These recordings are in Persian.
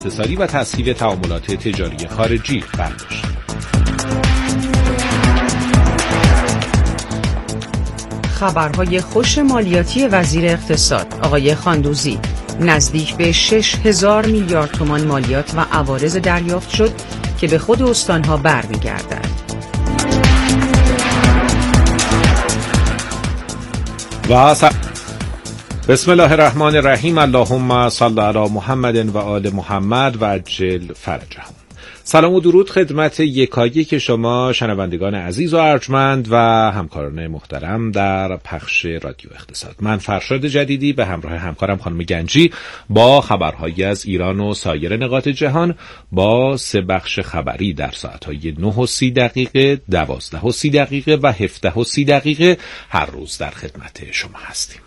اقتصادی و تسهیل تعاملات تجاری خارجی برداشت. خبرهای خوش مالیاتی وزیر اقتصاد آقای خاندوزی: نزدیک به 6,000 میلیارد تومان مالیات و عوارض دریافت شد که به خود استانها برمیگردد. بسم الله الرحمن الرحیم. اللهم صل علی محمد و آل محمد و عجل فرجهم. سلام و درود خدمت یکایک شما شنوندگان عزیز و ارجمند و همکاران محترم در پخش رادیو اقتصاد. من فرشاد جدیدی به همراه همکارم خانم گنجی با خبرهایی از ایران و سایر نقاط جهان با 3 بخش خبری در ساعتهای 9:30 12:30 و 17:30 هر روز در خدمت شما هستیم.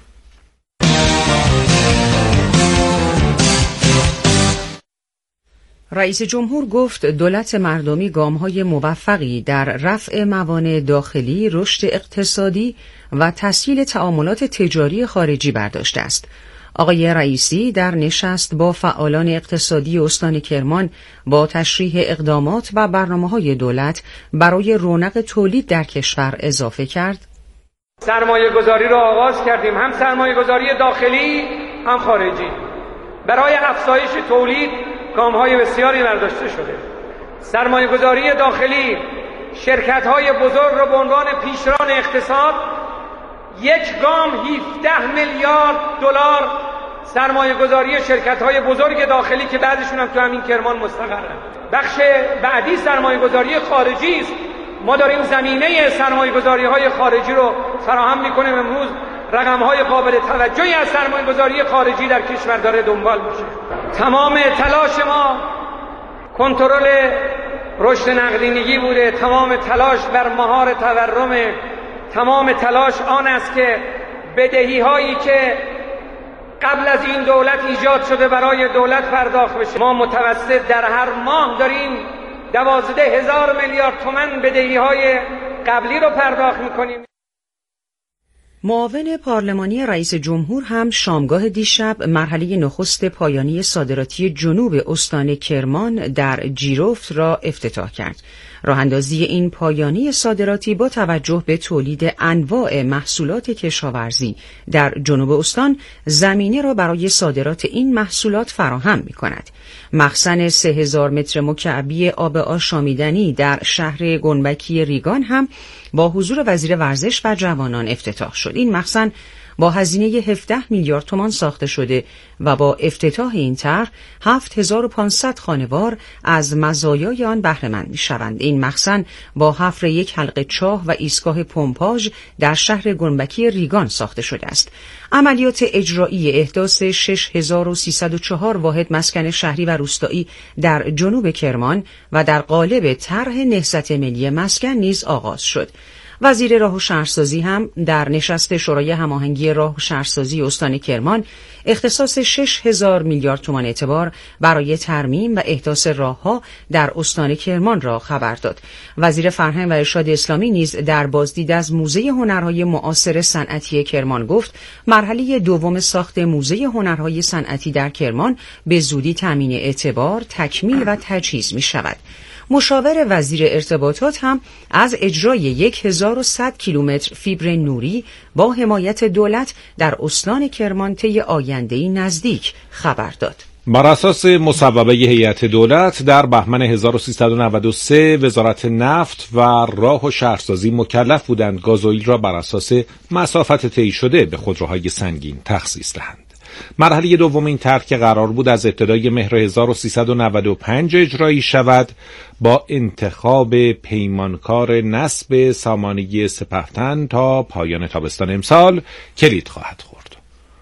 رئیس جمهور گفت دولت مردمی گام‌های موفقی در رفع موانع داخلی، رشد اقتصادی و تسهیل تعاملات تجاری خارجی برداشته است. آقای رئیسی در نشست با فعالان اقتصادی استان کرمان با تشریح اقدامات و برنامه‌های دولت برای رونق تولید در کشور اضافه کرد: سرمایه‌گذاری را آغاز کردیم، هم سرمایه‌گذاری داخلی هم خارجی. برای افزایش تولید گام‌های بسیاری برداشته شده. سرمایه‌گذاری داخلی، شرکت‌های بزرگ را به عنوان پیشران اقتصاد، یک گام 17 میلیارد دلار سرمایه‌گذاری شرکت‌های بزرگ داخلی که بعضیشون هم تو همین کرمان مستقرن. بخش بعدی سرمایه‌گذاری خارجی است. ما داریم زمینه سرمایه‌گذاری‌های خارجی رو فراهم می‌کنیم. امروز رقم‌های قابل توجهی از سرمایه‌گذاری خارجی در کشور داره دنبال میشه. تمام تلاش ما کنترل رشد نقدینگی بوده، تمام تلاش بر مهار تورم، تمام تلاش آن است که بدهی‌هایی که قبل از این دولت ایجاد شده برای دولت پرداخت بشه. ما متوسط در هر ماه داریم 12,000 میلیارد تومان بدهی‌های قبلی رو پرداخت می‌کنیم. معاون پارلمانی رئیس جمهور هم شامگاه دیشب مرحله نخست پایانی صادراتی جنوب استان کرمان در جیرفت را افتتاح کرد. راه‌اندازی این پایانی صادراتی با توجه به تولید انواع محصولات کشاورزی در جنوب استان زمینه را برای صادرات این محصولات فراهم می‌کند. مخزن 3,000 متر مکعبی آب آشامیدنی در شهر گنبکی ریگان هم با حضور وزیر ورزش و جوانان افتتاح شد. این مخزن با هزینه 17 میلیارد تومان ساخته شده و با افتتاح این طرح 7,500 خانوار از مزایای آن بهره مند می‌شوند. این مخزن با حفر یک حلقه چاه و ایستگاه پمپاژ در شهر گنبکی ریگان ساخته شده است. عملیات اجرایی احداث 6,304 واحد مسکن شهری و روستایی در جنوب کرمان و در قالب طرح نهضت ملی مسکن نیز آغاز شد. وزیر راه و شهرسازی هم در نشست شورای هماهنگی راه و شهرسازی استان کرمان اختصاص 6,000 میلیارد تومان اعتبار برای ترمیم و احداث راه‌ها در استان کرمان را خبر داد. وزیر فرهنگ و ارشاد اسلامی نیز در بازدید از موزه هنرهای معاصر صنعتی کرمان گفت مرحله دوم ساخت موزه هنرهای صنعتی در کرمان به زودی تامین اعتبار، تکمیل و تجهیز می‌شود. مشاور وزیر ارتباطات هم از اجرای 1,100 کیلومتر فیبر نوری با حمایت دولت در استان کرمان طی آینده‌ای نزدیک خبر داد. بر اساس مصوبه هیئت دولت در بهمن 1393 وزارت نفت و راه و شهرسازی مکلف بودند گازوئیل را بر اساس مسافت طی شده به خودروهای سنگین تخصیص دهند. مرحله دوم این طرح که قرار بود از ابتدای مهر 1395 اجرایی شود با انتخاب پیمانکار نصب سامانه سپهتن تا پایان تابستان امسال کلید خواهد خورد.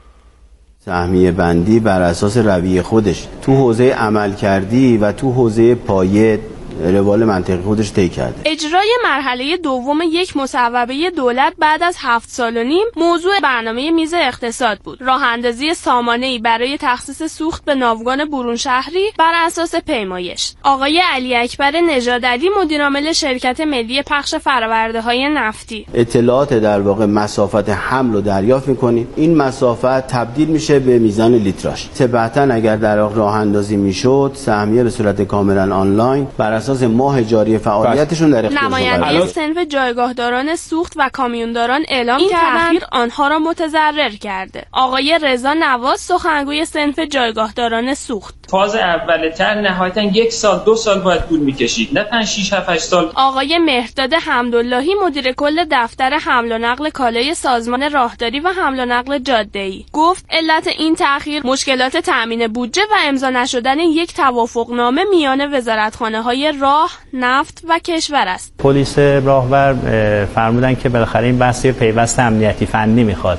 سهمیه بندی بر اساس رویه خودش تو حوزه عملکردی و تو حوزه پایه روال منطقی خودش طی کرده. اجرای مرحله دوم یک مصوبه دولت بعد از 7 سال و نیم موضوع برنامه میز اقتصاد بود. راه اندازی سامانه‌ای برای تخصیص سوخت به ناوگان برون شهری بر اساس پیمایش. آقای علی اکبر نژادعلی مدیرعامل شرکت ملی پخش فرآورده‌های نفتی: اطلاعات در واقع مسافت حمل رو دریافت می‌کنیم. این مسافت تبدیل میشه به میزان لیتراژ. طبعاً اگر در راه اندازی میشد سهمیه به صورت کاملا آنلاین بر اساس ماه جاری فعالیتشون در اختیار نماینده صنف جایگاهداران سوخت و کامیونداران اعلام کردند آنها را متضرر کرده. آقای رضا نواز سخنگوی صنف جایگاهداران سوخت: فاز اول طرح نهایتاً 1 سال 2 سال باید طول می‌کشید، نه 5 6 7 8 سال. آقای مهرداد حمداللهی مدیر کل دفتر حمل و نقل کالای سازمان راهداری و حمل و نقل جاده‌ای گفت علت این تأخیر مشکلات تأمین بودجه و امضا نشدن یک توافقنامه میان وزارتخانه‌های راه، نفت و کشور است. پلیس راهور فرمودن که بالاخره این بحث پیوست امنیتی فنی میخواد.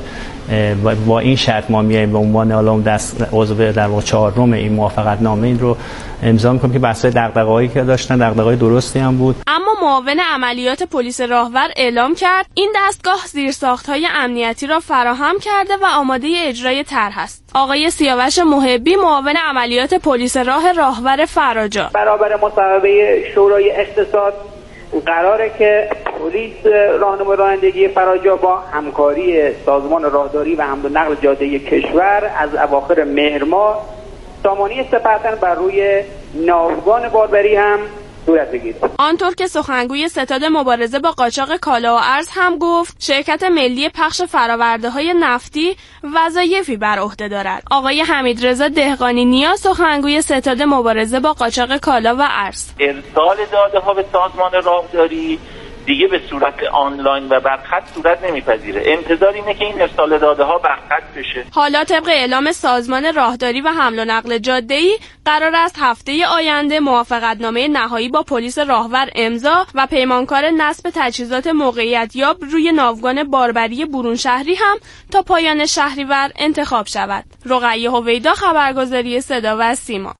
با این شرط ما میایم به عنوان علم دست عضو در واقع 4م این موافقتنامه این رو امضا می‌کنیم که بحث‌های دغدغه‌هایی که داشتن دغدغه‌های درستی هم بود. اما معاون عملیات پلیس راهور اعلام کرد این دستگاه زیرساخت‌های امنیتی را فراهم کرده و آماده اجرای طرح است. آقای سیاوش محبی معاون عملیات پلیس راهور فراجا: برابر مصوبه شورای اقتصاد قراره که پلیس راهنمای رانندگی فراجا با همکاری سازمان راهداری و حمل و نقل جاده کشور از اواخر مهر ماه سامانه سپهتن بر روی ناوگان باربری هم صورت بگیره. آنطور که سخنگوی ستاد مبارزه با قاچاق کالا و ارز هم گفت شرکت ملی پخش فرآورده‌های نفتی وظایفی بر عهده دارد. آقای حمیدرضا دهقانی نیا سخنگوی ستاد مبارزه با قاچاق کالا و ارز: ارسال داده‌ها به سازمان راهداری دیگه به صورت آنلاین و برخط صورت نمیپذیره. انتظار اینه که این ارسال داده‌ها برخط بشه. حالا طبق اعلام سازمان راهداری و حمل و نقل جاده‌ای قرار است هفته آینده موافقتنامه نهایی با پلیس راهور امضا و پیمانکار نصب تجهیزات موقعیت یاب روی ناوگان باربری برون شهری هم تا پایان شهریور انتخاب شود. رقیه هویدا، خبرگزاری صدا و سیما.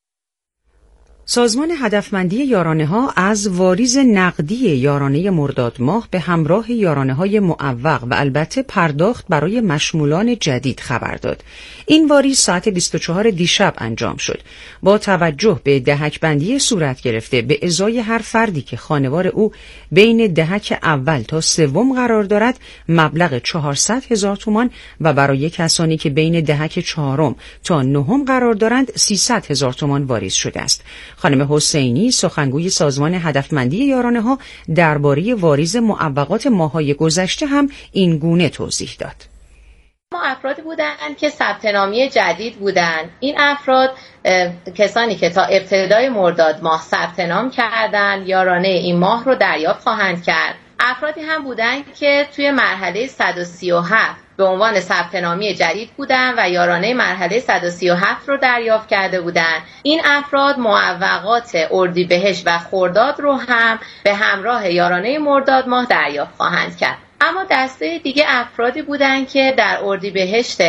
سازمان هدفمندی یارانه‌ها از واریز نقدی یارانه مرداد ماه به همراه یارانه‌های معوق و البته پرداخت برای مشمولان جدید خبر داد. این واریز ساعت 24 دیشب انجام شد. با توجه به دهک بندی صورت گرفته به ازای هر فردی که خانوار او بین دهک اول تا سوم قرار دارد مبلغ 400,000 تومان و برای کسانی که بین دهک چهارم تا نهم قرار دارند 300,000 تومان واریز شده است. خانم حسینی سخنگوی سازمان هدفمندی یارانه‌ها درباره واریز معوقات ماه‌های گذشته هم این گونه توضیح داد. ما افرادی بودند که ثبت نامی جدید بودند. این افراد کسانی که تا ابتدای مرداد ماه ثبت نام کردند یارانه این ماه رو دریافت خواهند کرد. افرادی هم بودند که توی مرحله 137 به عنوان ثبت نامی جدید بودند و یارانه مرحله 137 رو دریافت کرده بودند. این افراد معوقات اردیبهشت و خرداد رو هم به همراه یارانه مرداد ماه دریافت خواهند کرد. اما دسته دیگه افرادی بودند که در اردیبهشت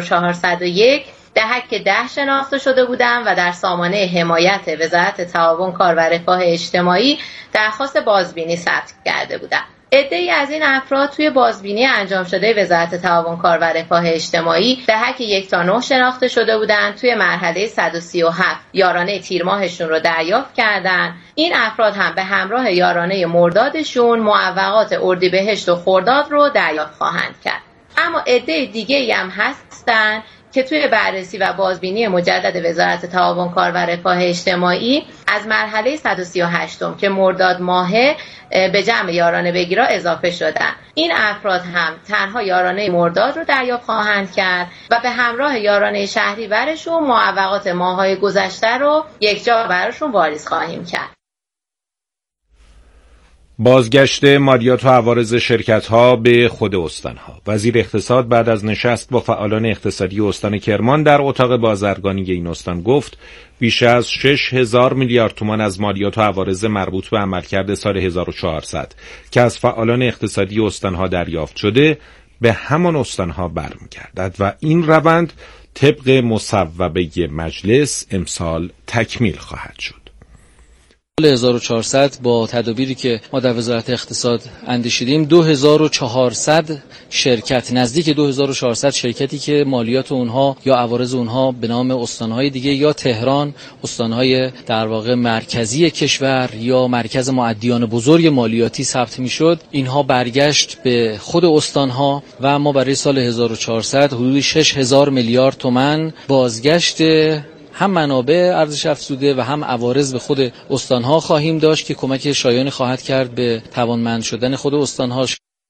1401 دهک 10 شناخته شده بودند و در سامانه حمایت وزارت تعاون کار و رفاه اجتماعی درخواست بازبینی ثبت کرده بودند. عده‌ای از این افراد توی بازبینی انجام شده وزارت تعاون کار و رفاه اجتماعی دهک 1 تا 9 شناخته شده بودند. توی مرحله 137 یارانه تیر ماهشون رو دریافت کردند. این افراد هم به همراه یارانه مردادشون معوقات اردیبهشت و خرداد رو دریافت خواهند کرد. اما عده دیگه‌ای هم هستن که توی بررسی و بازبینی مجدد وزارت تعاون کار و رفاه اجتماعی از مرحله 138 که مرداد ماهه به جمع یارانه بگیرا اضافه شدن. این افراد هم تنها یارانه مرداد رو دریافت خواهند کرد و به همراه یارانه شهریورشون معوقات ماه‌های گذشته رو یکجا براشون واریز خواهیم کرد. بازگشت مالیات و عوارض شرکت‌ها به خود استان‌ها. وزیر اقتصاد بعد از نشست با فعالان اقتصادی استان کرمان در اتاق بازرگانی این استان گفت بیش از 6,000 میلیارد تومان از مالیات و عوارض مربوط به عملکرد سال 1400 که از فعالان اقتصادی استان‌ها دریافت شده به همان استان‌ها برمیگردد و این روند طبق مصوبه مجلس امسال تکمیل خواهد شد. 1400 با تدابیری که ما در وزارت اقتصاد اندیشیدیم 2400 شرکت، نزدیک 2400 شرکتی که مالیات اونها یا عوارض اونها به نام استانهای دیگه یا تهران، استانهای در واقع مرکزی کشور یا مرکز مؤدیان بزرگ مالیاتی ثبت میشد، اینها برگشت به خود استانها و ما برای سال 1400 حدود 6000 میلیارد تومان بازگشت هم منابع ارزش افزوده و هم عوارض به خود استانها خواهیم داشت که کمک شایانی خواهد کرد به توانمند شدن خود استانها.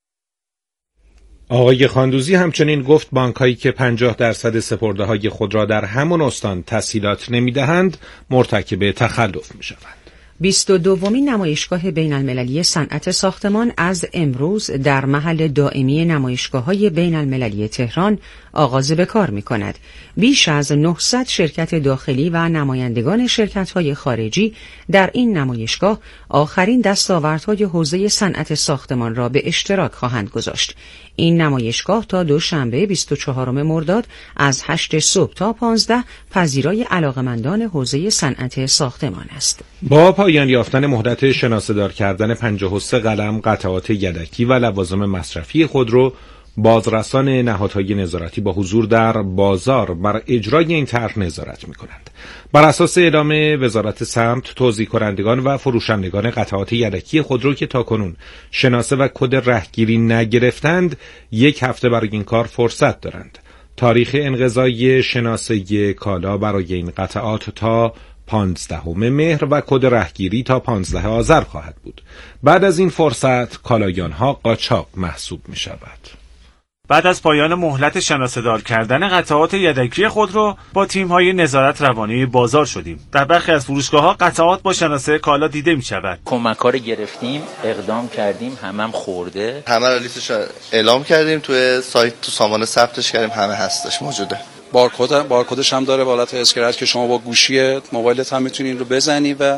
آقای خاندوزی همچنین گفت بانک‌هایی که 50% سپرده‌های خود را در همون استان تسهیلات نمی‌دهند مرتکب تخلف می‌شوند. 22مین نمایشگاه بین المللی صنعت ساختمان از امروز در محل دائمی نمایشگاه‌های بین المللی تهران آغاز به کار می‌کند. بیش از 900 شرکت داخلی و نمایندگان شرکت‌های خارجی در این نمایشگاه آخرین دستاوردهای حوزه صنعت ساختمان را به اشتراک خواهند گذاشت. این نمایشگاه تا دوشنبه 24 مرداد از 8 صبح تا 15 پذیرای علاقمندان حوزه صنعت ساختمان است. با پایان یافتن مهلت شناسه‌دار کردن 53 قلم قطعات یدکی و لوازم مصرفی خودرو، بازرسان نهادهای نظارتی با حضور در بازار بر اجرای این طرح نظارت می‌کنند. بر اساس اعلام وزارت سمت، توزیع کنندگان و فروشندگان قطعات یدکی خودرو که تاکنون شناسه و کد رهگیری نگرفتند، 1 هفته برای این کار فرصت دارند. تاریخ انقضای شناسه کالا برای این قطعات تا 15 مهر و کد رهگیری تا 15 آذر خواهد بود. بعد از این فرصت کالایانها قاچاق محسوب می شود. بعد از پایان مهلت شناسه‌دار کردن قطعات یدکی خودرو با تیم‌های نظارت روانی بازار شدیم. در برخی از فروشگاه‌ها قطعات با شناسه کالا دیده می‌شود. کمک‌ها رو گرفتیم، اقدام کردیم، هم خورده. همه رو لیستش اعلام کردیم، توی سایت تو سامانه ثبتش کردیم، همه هستش موجوده. بارکدش هم داره به حالت اسکرچ که شما با گوشی موبایلت هم می‌تونید رو بزنی و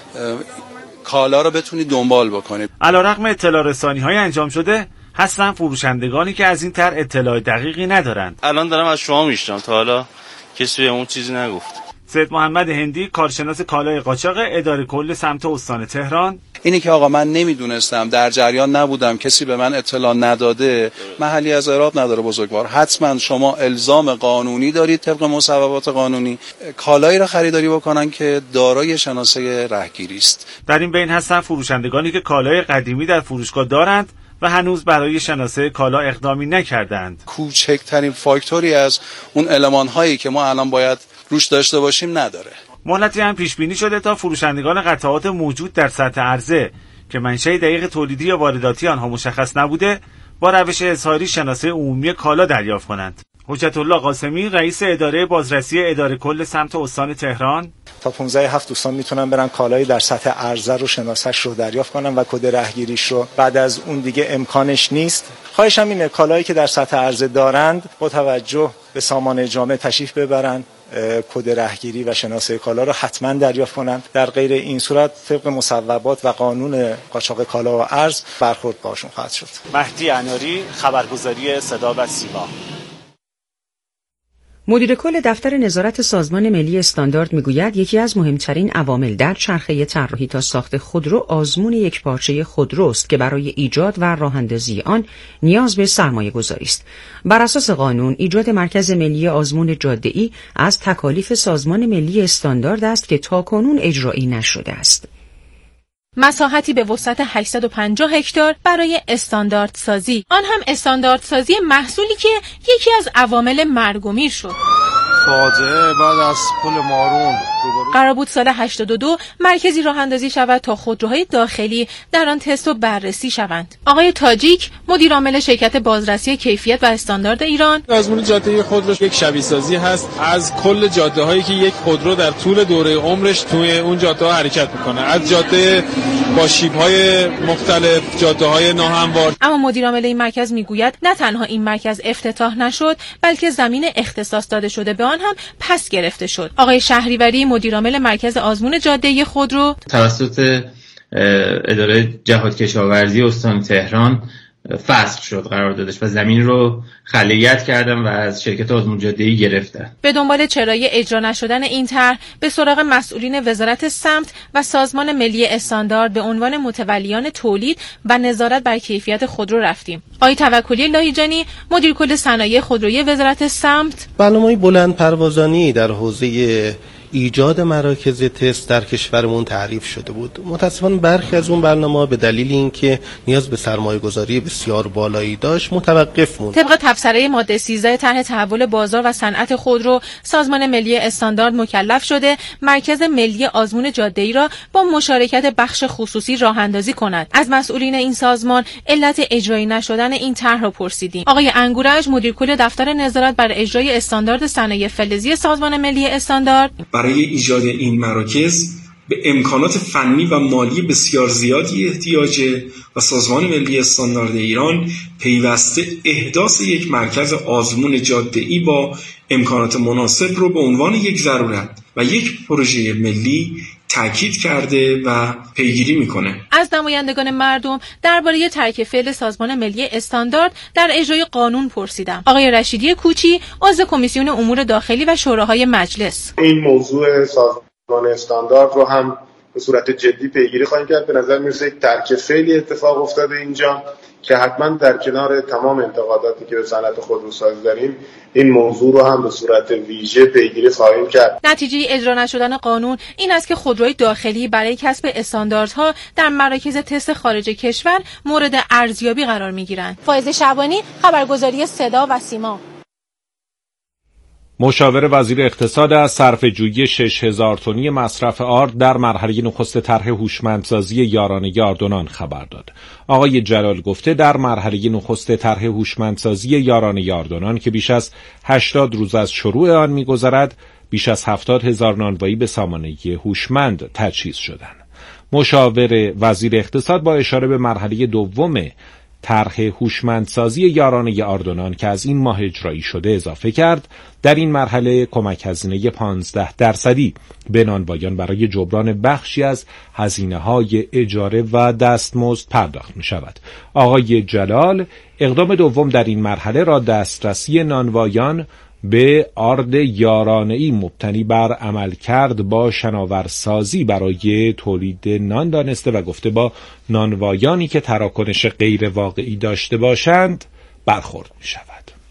کالا رو بتونید دنبال بکنید. علیرغم اطلاع رسانی‌های انجام شده، هستن فروشندگانی که از این طرح اطلاع دقیقی ندارند. الان دارم از شما میشنم، تا حالا کسی به اون چیزی نگفت. سید محمد هندی، کارشناس کالای قاچاق اداره کل سمت استان تهران: اینی که آقا من نمیدونستم، در جریان نبودم، کسی به من اطلاع نداده، محلی از اعراب نداره بزرگوار. حتما شما الزام قانونی دارید طبق مصوبات قانونی کالایی را خریداری بکنن که دارای شناسه رهگیری است. در این بین هستن فروشندگانی که کالای قدیمی در فروشگاه دارند و هنوز برای شناسه کالا اقدامی نکردند. کوچکترین فاکتوری از اون المان‌هایی که ما الان باید روش داشته باشیم نداره. مهلتی هم پیش بینی شده تا فروشندگان قطعات موجود در سطح عرضه که منشأ دقیق تولیدی یا وارداتی آنها مشخص نبوده، با روش اظهاری شناسه عمومی کالا دریافت کنند. حجت الله قاسمی، رئیس اداره بازرسی اداره کل سمت استان تهران: تا 15/7 دوستان میتونن برن کالایی در سطح عرضه رو شناسش رو دریافت کنن و کد رهگیریش رو. بعد از اون دیگه امکانش نیست. خواهشم اینه کالایی که در سطح عرضه دارند با توجه به سامانه جامع تشریف ببرن، کد رهگیری و شناسه کالا رو حتما دریافت کنن. در غیر این صورت طبق مصوبات و قانون قاچاق کالا و ارز برخورد باشون خواهد شد. مهدی اناری، خبرگزاری صدا و سیما. مدیر کل دفتر نظارت سازمان ملی استاندارد میگوید یکی از مهمترین عوامل در چرخه طراحی تا ساخت خودرو آزمون یکپارچه خودروست که برای ایجاد و راه‌اندازی آن نیاز به سرمایه‌گذاری است. بر اساس قانون ایجاد مرکز ملی آزمون جاده‌ای از تکالیف سازمان ملی استاندارد است که تاکنون اجرایی نشده است. مساحتی به وسعت 850 هکتار برای استاندارد سازی، آن هم استاندارد سازی محصولی که یکی از عوامل مرگ و میر شد. فاجعه بعد از پل مارون. قرار بود سال 82 مرکزی راه اندازی شود تا خودروهای داخلی در آن تست و بررسی شوند. آقای تاجیک، مدیر عامل شرکت بازرسی کیفیت و استاندارد ایران: آزمون جاده خودرو یک شبیه سازی هست از کل جاده‌هایی که یک خودرو در طول دوره عمرش توی اون جاده‌ها حرکت می‌کنه، از جاده با شیب‌های مختلف، جاده‌های ناهموار. اما مدیر عامل این مرکز میگوید نه تنها این مرکز افتتاح نشد، بلکه زمین اختصاص داده شده به آن هم پس گرفته شد. آقای شهریوری، مدیر عامل مرکز آزمون جاده خودرو: توسط اداره جهاد کشاورزی استان تهران فسخ شد قراردادش و زمین رو خلیت کردن و از شرکت آزمون جاده‌ای گرفتن. به دنبال چرای اجرا نشدن این طرح به سراغ مسئولین وزارت سمت و سازمان ملی استاندارد به عنوان متولیان تولید و نظارت بر کیفیت خودرو رفتیم. آقای توکلی لاهیجانی، مدیر کل صنایع خودرویی وزارت سمت: برنامه‌ی بلند پروازانی در حوزه ایجاد مراکز تست در کشورمون تعریف شده بود. متأسفانه برخی از اون برنامه‌ها به دلیل اینکه نیاز به سرمایه‌گذاری بسیار بالایی داشت متوقف موند. طبق تبصره ماده 13 طرح تحول بازار و صنعت خودرو، سازمان ملی استاندارد مکلف شده مرکز ملی آزمون جاده‌ای را با مشارکت بخش خصوصی راه‌اندازی کند. از مسئولین این سازمان علت اجرایی نشدن این طرح را پرسیدیم. آقای انگورج، مدیر کل دفتر نظارت بر اجرای استاندارد صنایع فلزی سازمان ملی استاندارد: برای ایجاد این مراکز به امکانات فنی و مالی بسیار زیادی احتیاجه و سازمان ملی استاندارد ایران پیوسته احداث یک مرکز آزمون جاده‌ای با امکانات مناسب رو به عنوان یک ضرورت و یک پروژه ملی تاکید کرده و پیگیری میکنه. از نمایندگان مردم درباره ترک فعل سازمان ملی استاندارد در اجرای قانون پرسیدم. آقای رشیدی کوچی، عضو کمیسیون امور داخلی و شوراهای مجلس: این موضوع سازمان استاندارد رو هم به صورت جدی پیگیری خواهیم کرد. به نظر میرسه یک ترک فعلی اتفاق افتاده اینجا که حتما در کنار تمام انتقاداتی که به صنعت خودروسازی داریم این موضوع رو هم به صورت ویژه پیگیری خواهیم کرد. نتیجه اجرا نشدن قانون این است که خودروی داخلی برای کسب استانداردها در مراکز تست خارج کشور مورد ارزیابی قرار میگیرند. فائزه شعبانی، خبرگزاری صدا و سیما. مشاور وزیر اقتصاد از صرفه‌جویی 6000 تنی مصرف آرد در مرحله نخست طرح هوشمندسازی یارانه آردونان خبر داد. آقای جلال گفته در مرحله نخست طرح هوشمندسازی یارانه آردونان که بیش از 80 روز از شروع آن می‌گذرد، بیش از 70,000 نانوایی به سامانه هوشمند تجهیز شدند. مشاور وزیر اقتصاد با اشاره به مرحله دوم طرح هوشمندسازی یارانه آردونان که از این ماه اجرایی شده اضافه کرد در این مرحله کمک هزینه 15% به نانوایان برای جبران بخشی از هزینه‌های اجاره و دستمزد پرداخت می‌شود. آقای جلال اقدام دوم در این مرحله را دسترسی نانوایان به آرد یارانه‌ای مبتنی بر عملکرد با شناورسازی برای تولید نان دانسته و گفته با نانوایانی که تراکنش غیر واقعی داشته باشند برخورد می‌شود.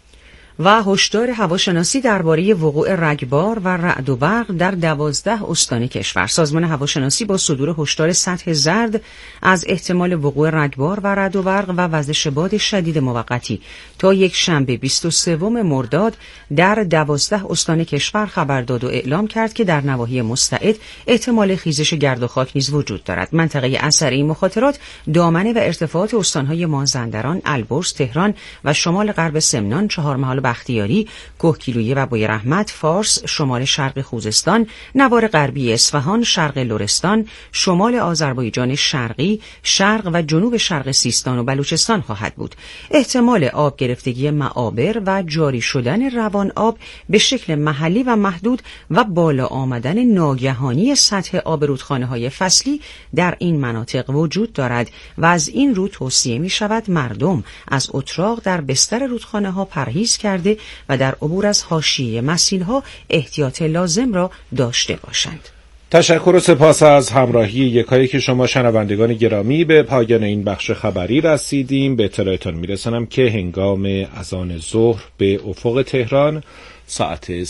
و هشدار هواشناسی درباره وقوع رگبار و رعد و برق در 12 استان کشور. سازمان هواشناسی با صدور هشدار سطح زرد از احتمال وقوع رگبار و رعد و برق و وزش باد شدید موقتی تا یک شنبه 23 مرداد در 12 استان کشور خبر داد و اعلام کرد که در نواحی مستعد احتمال خیزش گرد و خاک نیز وجود دارد. منطقه اثر این مخاطرات دامنه و ارتفاعات استان‌های مازندران، البرز، تهران و شمال غرب سمنان، چهارمحال بختیاری، کوهگیلویه و بویرحمت، فارس، شمال شرق خوزستان، نوار غربی اصفهان، شرق لرستان، شمال آذربایجان شرقی، شرق و جنوب شرق سیستان و بلوچستان خواهد بود. احتمال آب گرفتگی معابر و جاری شدن روان آب به شکل محلی و محدود و بالا آمدن ناگهانی سطح آب رودخانه‌های فصلی در این مناطق وجود دارد و از این رو توصیه می شود مردم از اتراق در بستر رودخانه‌ها پرهیز کرده و در عبور از حاشیه مسیل‌ها احتیاط لازم را داشته باشند. تشکر و سپاس از همراهی یکایی که شما شنوندگان گرامی. به پایان این بخش خبری رسیدیم. به اطلاعتان میرسانم که هنگام اذان ظهر به افق تهران ساعت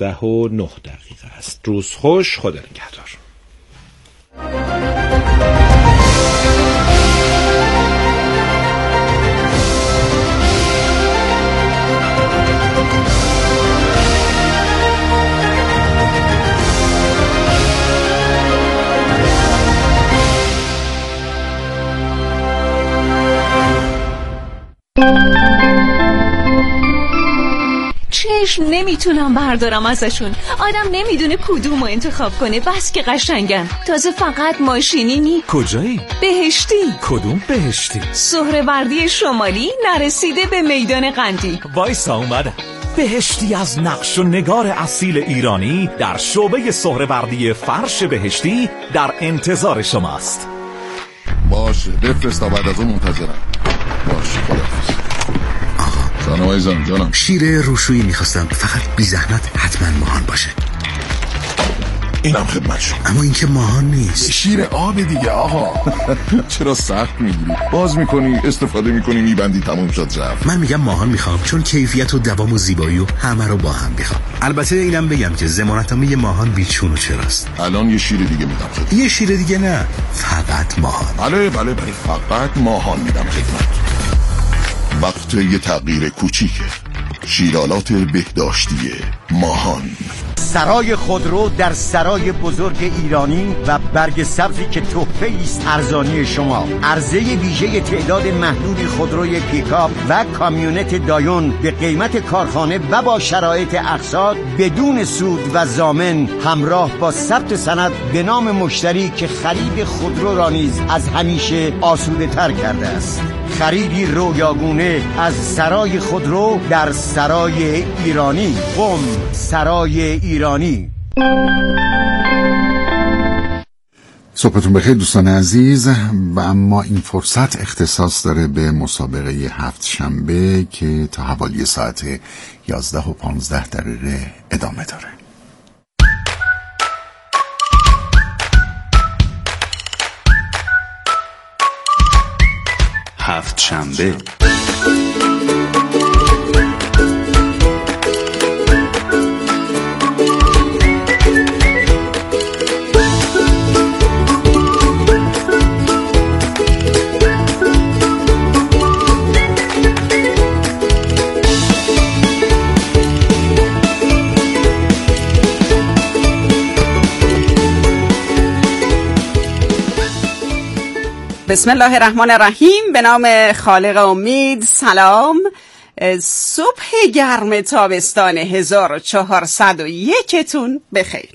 13:09 است. روز خوش، خدا نگهدار. چشم نمیتونم بردارم ازشون. آدم نمیدونه کدومو انتخاب کنه، بس که قشنگن. تازه فقط ماشینی نی. کجایی؟ بهشتی. کدوم بهشتی؟ سهروردی شمالی نرسیده به میدان قندی. وایسا اومدم. بهشتی از نقش و نگار اصیل ایرانی در شعبه سهروردی فرش بهشتی در انتظار شماست. باشه بفرست تا بعد از اون منتظرم. باش خداحافظ. جانم شیر روشویی میخواستم، فقط بی زحمت حتما ماهان باشه. اینم خدمت شما. اما این که ماهان نیست، شیر آب دیگه آقا. چرا سخت میگیری؟ باز میکنی، استفاده میکنی، میبندی، تموم شد رفت. من میگم ماهان میخوام، چون کیفیت و دوام و زیبایی و همه رو با هم میخوام. البته اینم بگم که ضمانتنامه ماهان بیچون و چراست. الان یه شیر دیگه میدم خدمت. یه شیر دیگه نه، فقط ماهان. بله فقط ماهان میدم خدمت. وقت یه تغییر کوچیکه. شیرالات بهداشتی ماهان. سرای خودرو در سرای بزرگ ایرانی و برگ سبزی که تحفه است ارزانی شما. عرضه ویژه تعداد محدودی خودروی پیکاپ و کامیونت دایون به قیمت کارخانه و با شرایط اقساط بدون سود و ضامن، همراه با ثبت سند به نام مشتری که خرید خودرو را نیز از همیشه آسوده تر کرده است. خریدی رویاگونه از سرای خودرو در سرای ایرانی. قم سرای ایرانی. صبحتون بخیر دوستان عزیز. و اما این فرصت اختصاص داره به مسابقه هفت شنبه که تا حوالی ساعت 11:15 ادامه داره. هفت شنبه. بسم الله الرحمن الرحیم. به نام خالق امید. سلام. صبح گرم تابستان 1401 تون بخیر.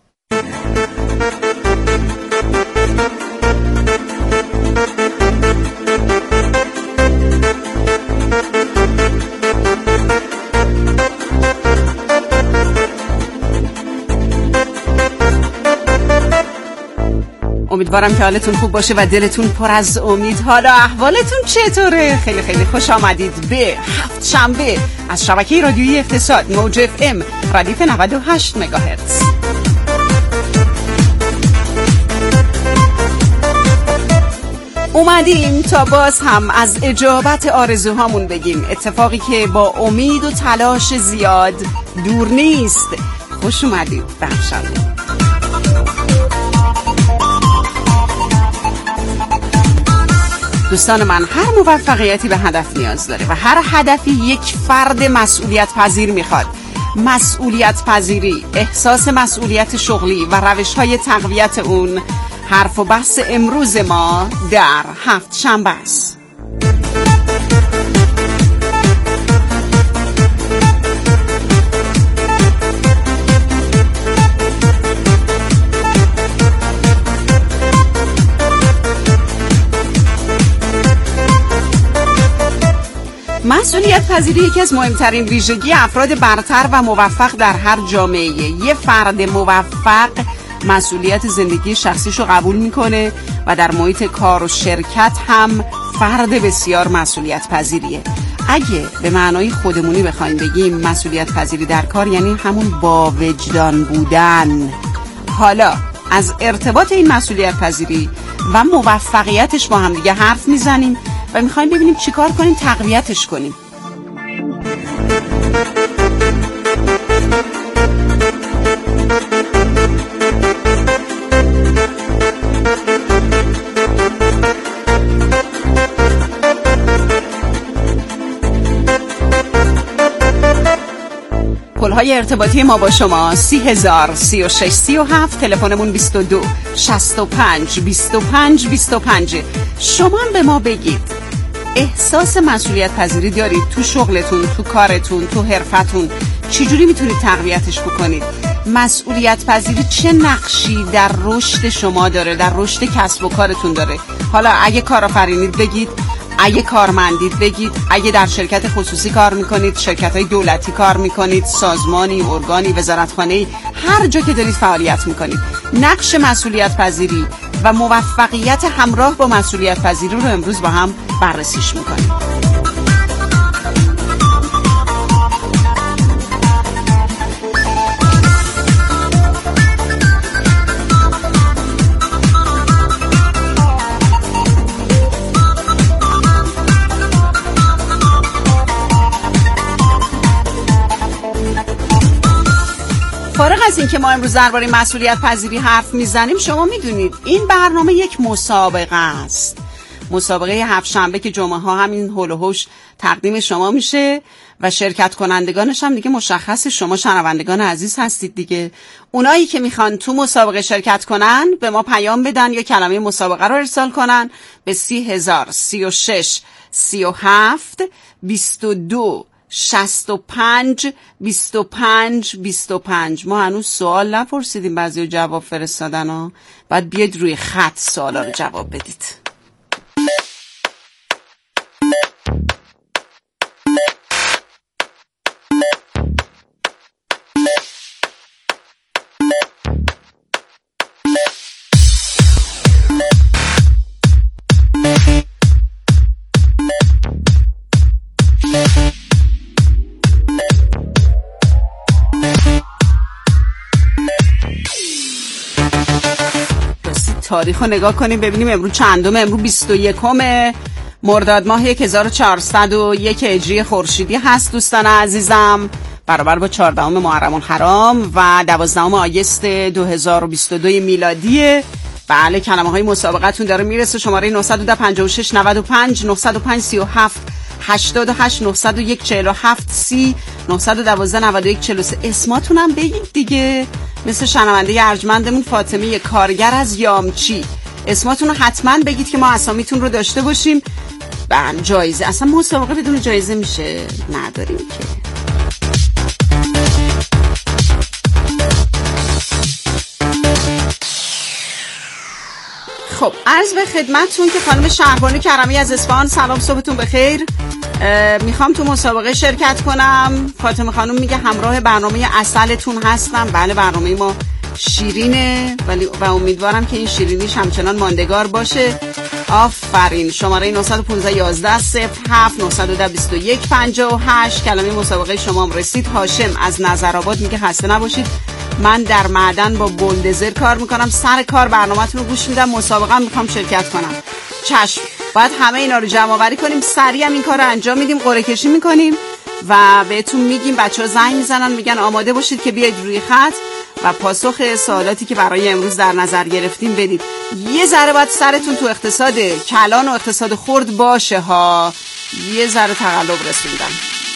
امیدوارم که حالتون خوب باشه و دلتون پر از امید. حالا احوالتون چطوره؟ خیلی خیلی خوش آمدید به هفت شنبه از شبکه رادیویی اقتصاد موج FM ردیف 98 مگاهرتز. اومدیم تا باز هم از اجابت آرزوهامون بگیم. اتفاقی که با امید و تلاش زیاد دور نیست. خوش اومدید به هفت شنبه. دوستان من، هر موفقیتی به هدف نیاز داره و هر هدفی یک فرد مسئولیت پذیر میخواد. مسئولیت پذیری، احساس مسئولیت شغلی و روش‌های تقویت اون حرف و بحث امروز ما در هفت شنبه است. مسئولیت پذیری یکی از مهمترین ویژگی افراد برتر و موفق در هر جامعه. یه فرد موفق مسئولیت زندگی شخصیشو قبول میکنه و در محیط کار و شرکت هم فرد بسیار مسئولیت پذیریه. اگه به معنای خودمونی بخوایم بگیم مسئولیت پذیری در کار یعنی همون با وجدان بودن. حالا از ارتباط این مسئولیت پذیری و موفقیتش با هم دیگه حرف میزنیم و میخوایم ببینیم چیکار کنیم تقویتش کنیم. پل‌های ارتباطی ما با شما 30,000 36 37، تلفنمون 22 65 25 25. شما به ما بگید احساس مسئولیت پذیری دارید تو شغلتون، تو کارتون، تو حرفتون؟ چجوری میتونید تقویتش بکنید؟ مسئولیت پذیری چه نقشی در رشد شما داره، در رشد کسب و کارتون داره؟ حالا اگه کارآفرینید بگید، اگه کارمندید بگید، اگه در شرکت خصوصی کار میکنید، شرکت‌های دولتی کار میکنید، سازمانی، ارگانی، وزارتخانه‌ای، هر جا که دارید فعالیت میکنید، نقش مسئولیت پذیری و موفقیت همراه با مسئولیت پذیری رو امروز با هم بررسیش میکنیم. از اینکه ما امروز درباره مسئولیت پذیری حرف میزنیم، شما میدونید این برنامه یک مسابقه است. مسابقه هفت شنبه که جمعه ها همین هول و هوش تقدیم شما میشه و شرکت کنندگانش هم دیگه مشخص، شما شنوندگان عزیز هستید دیگه. اونایی که میخوان تو مسابقه شرکت کنن به ما پیام بدن یا کلمه مسابقه رو ارسال کنن به 3036 37 22 65 25 25. ما هنوز سوال نپرسیدیم، بعضی جواب فرستادن ها. باید بیاید روی خط سوالا رو جواب بدید. تاریخ رو نگاه کنیم ببینیم امروز چندم. امروز 21 مرداد ماه 1401 هجری خورشیدی هست دوستان عزیزم، برابر با 14 محرم الحرام و 12 آگوست 2022 میلادیه. بله، کلمه های مسابقتون داره میرسه. شماره 956 95 905 37 88 901 47 30 912 91 43. اسماتونم بگید دیگه، مثل شنونده ارجمندمون فاطمه کارگر از یامچی. اسماتون رو حتما بگید که ما اسامیتون رو داشته باشیم. جایزه، اصلا مسابقه بدون جایزه میشه؟ نداریم که. خب عرض به خدمتتون که خانم شهربانو کرمی از اصفهان، سلام، صبحتون بخیر. میخوام تو مسابقه شرکت کنم. فاطمه خانم میگه همراه برنامه عسلتون هستم. بله، برنامه ما شیرینه و امیدوارم که این شیرینیش همچنان ماندگار باشه. آفرین. شماره 915 11 07 910 21 58. کلمه مسابقه شما هم رسید. هاشم از نظرآباد میگه خسته نباشید، من در معدن با بولدزر کار میکنم، سر کار برنامه‌تون رو گوش میدم، مسابقه میخوام شرکت کنم. چشم، باید همه اینا رو جمع آوری کنیم، سریع هم این کار رو انجام میدیم، قرعه کشی میکنیم و بهتون میگیم. بچه‌ها زنگ میزنن میگن آماده باشید که بیاید روی خط و پاسخ سوالاتی که برای امروز در نظر گرفتیم بدید. یه ذره باید سرتون تو اقتصاد کلان و اقتصاد خرد باشه ها، یه ذره تقلب رسوندن.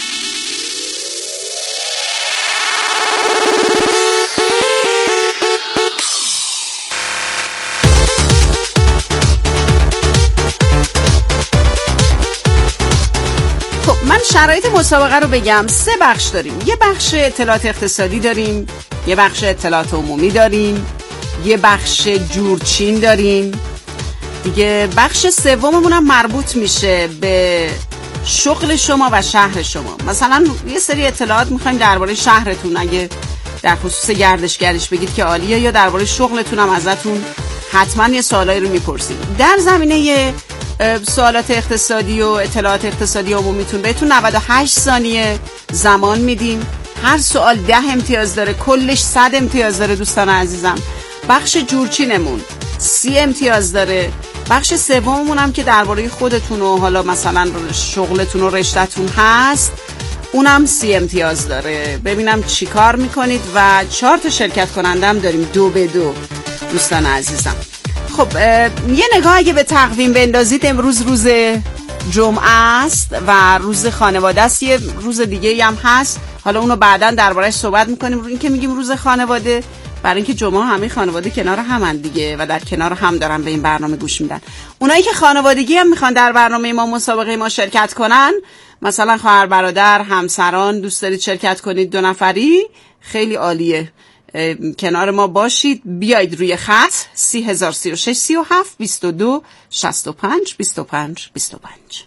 شرایط مسابقه رو بگم. 3 بخش داریم. یه بخش اطلاعات اقتصادی داریم، یه بخش اطلاعات عمومی داریم، یه بخش جورچین داریم دیگه. بخش سوممون هم مربوط میشه به شغل شما و شهر شما. مثلا یه سری اطلاعات میخوایم درباره شهرتون، اگه در خصوص گردشگریش بگید که عالیه، یا درباره شغلتون هم ازتون حتما یه سوالایی رو میپرسیم. در زمینه سوالات اقتصادی و اطلاعات اقتصادی عمومیتون بهتون 98 ثانیه زمان میدیم. هر سوال 10 امتیاز داره، کلش 100 امتیاز داره دوستان عزیزم. بخش جورچینمون 30 امتیاز داره. بخش سوممون هم که درباره خودتون و حالا مثلا شغلتون و رشته‌تون هست، اونم 30 امتیاز داره. ببینم چی کار میکنید. و 4 تا شرکت کننده هم داریم، 2 به 2 دوستان عزیزم. خب یه نگاه اگه به تقویم بندازید، امروز روز جمعه است و روز خانواده است. یه روز دیگه هم هست، حالا اونو بعداً درباره‌اش صحبت میکنیم. این که میگیم روز خانواده، برای اینکه جمعه همه خانواده کنار همن دیگه و در کنار هم دارن به این برنامه گوش میدن. اونایی که خانوادگی هم میخوان در برنامه ما، مسابقه ما شرکت کنن، مثلا خواهر برادر، همسران، دوست دارید شرکت کنید 2 نفری، خیلی عالیه. کنار ما باشید، بیاید روی خط 3036 37 22 65 25 25.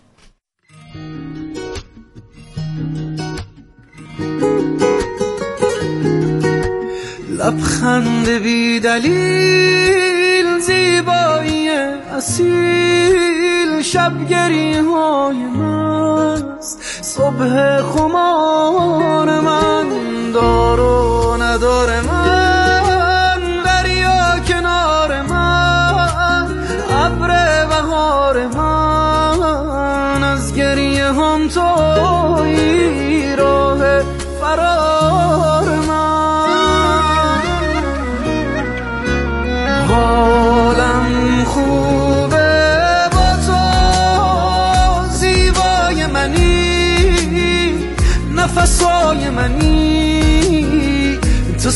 لبخند بی دلیل، زیبایی اصیل، شبگری های مست، صبح خمار من، دار و ندار من،